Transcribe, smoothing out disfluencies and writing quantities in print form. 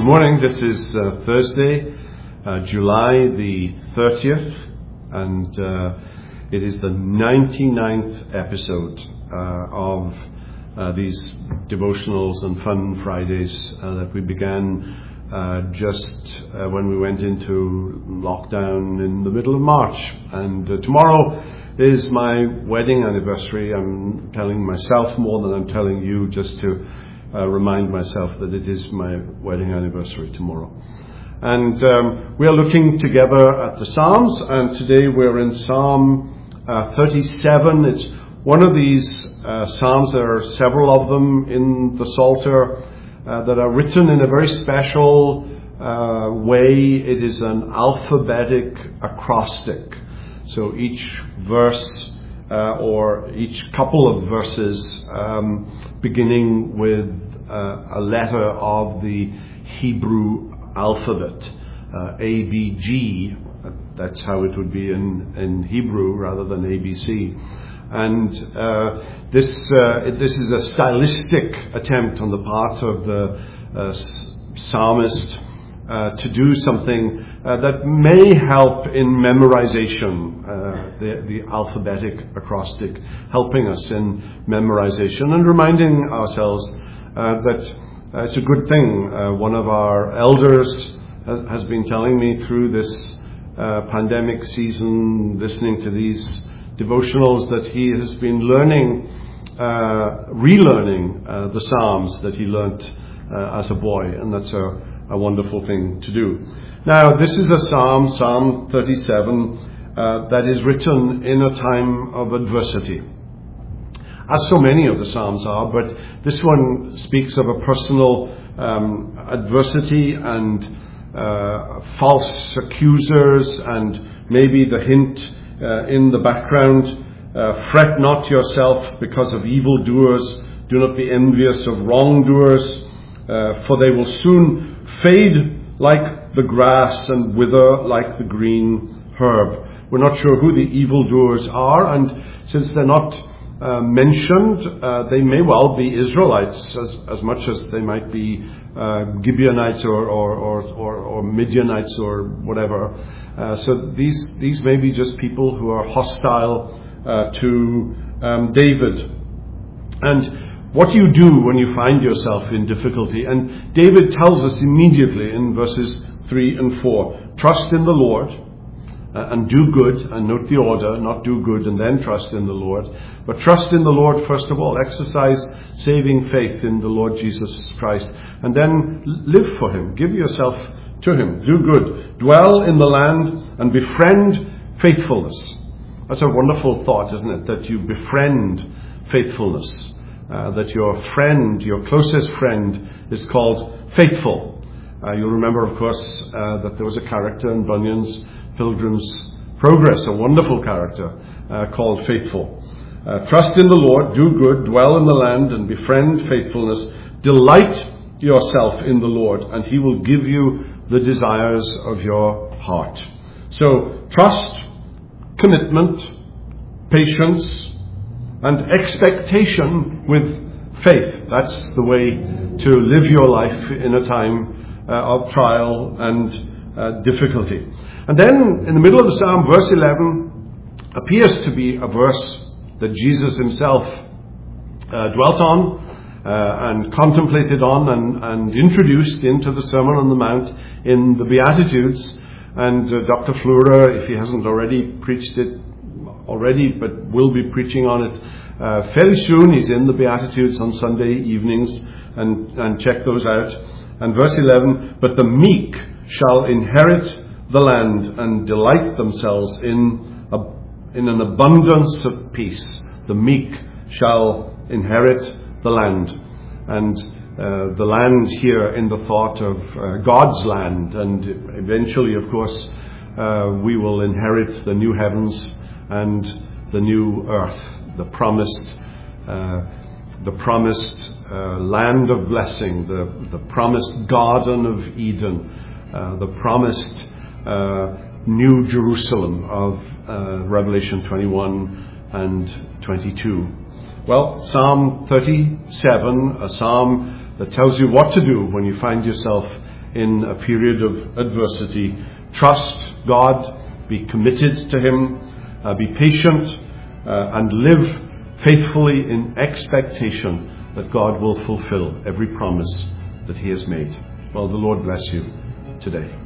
morning. This is Thursday, July the 30th, and it is the 99th episode of these devotionals and Fun Fridays that we began just when we went into lockdown in the middle of March. And tomorrow is my wedding anniversary. I'm telling myself more than I'm telling you, just to remind myself that it is my wedding anniversary tomorrow. And we are looking together at the Psalms, and today we're in Psalm 37. It's one of these Psalms. There are several of them in the Psalter that are written in a very special way. It is an alphabetic acrostic. So each verse or each couple of verses beginning with a letter of the Hebrew alphabet, A, B, G. That's how it would be in Hebrew rather than ABC. And this is a stylistic attempt on the part of the psalmist to do something that may help in memorization, the alphabetic acrostic, helping us in memorization and reminding ourselves that it's a good thing. One of our elders has been telling me through this pandemic season, listening to these devotionals, that he has been relearning the Psalms that he learnt as a boy, and that's a wonderful thing to do. Now, this is a psalm, Psalm 37, that is written in a time of adversity, as so many of the Psalms are, but this one speaks of a personal adversity and false accusers, and maybe the hint in the background, fret not yourself because of evildoers, do not be envious of wrongdoers, for they will soon fade like the grass and wither like the green herb. We're not sure who the evildoers are, and since they're not mentioned, they may well be Israelites as much as they might be Gibeonites or Midianites or whatever. So these may be just people who are hostile to David. And what do you do when you find yourself in difficulty? And David tells us immediately in verses 3 and 4, trust in the Lord and do good. And note the order, not do good and then trust in the Lord. But trust in the Lord first of all. Exercise saving faith in the Lord Jesus Christ. And then live for Him. Give yourself to Him. Do good. Dwell in the land and befriend faithfulness. That's a wonderful thought, isn't it? That you befriend faithfulness. That your friend, your closest friend, is called faithful. You'll remember, of course, that there was a character in Bunyan's Pilgrim's Progress, a wonderful character called Faithful. Trust in the Lord, do good, dwell in the land, and befriend faithfulness. Delight yourself in the Lord, and He will give you the desires of your heart. So, trust, commitment, patience, and expectation with faith. That's the way to live your life in a time of trial and difficulty. And then, in the middle of the psalm, verse 11 appears to be a verse that Jesus Himself dwelt on and contemplated on and introduced into the Sermon on the Mount in the Beatitudes. And Dr. Fleurer, if he hasn't already preached it already, but will be preaching on it fairly soon. He's in the Beatitudes on Sunday evenings, and check those out. And verse 11, but the meek shall inherit the land and delight themselves in an abundance of peace. The meek shall inherit the land. And the land here in the thought of God's land, and eventually, of course, we will inherit the new heavens and the new earth, the promised land of blessing, the promised Garden of Eden, the promised New Jerusalem of Revelation 21 and 22. Well, Psalm 37, a psalm that tells you what to do when you find yourself in a period of adversity. Trust God, be committed to Him, be patient, and live faithfully in expectation that God will fulfill every promise that He has made. Well, the Lord bless you today.